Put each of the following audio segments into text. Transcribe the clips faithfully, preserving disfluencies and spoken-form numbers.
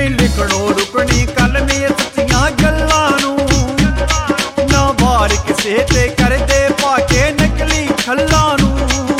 नहीं लिखणों रुकनी कलमे सच्चियां गल्लां नूं ना वार किसे ते कर दे पाके नकली खल्लां नूं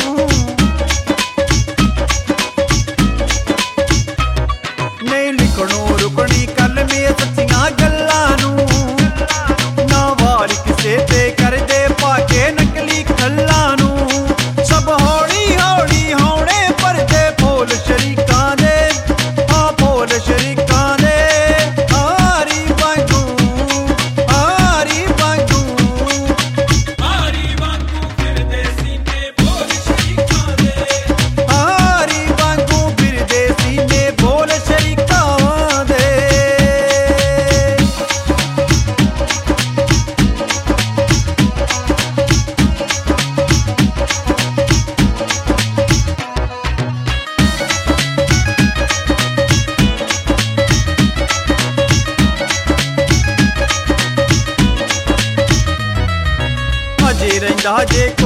नहीं लिखणों रुकनी कलमे सच्चियां गल्लां नूं ना वार किसे ते कर दे पाके नकली खल्लां नूं सब हौली हौली होने परदे फूल शरीकां दे आ फूल शरीकां दे हारी वांगू हारी वांगू हारी वांगू फिरदे सीने बोल शरीकां दे हारी वांगू फिरदे सीने बोल शरीकां दे अजे रहिंदा जे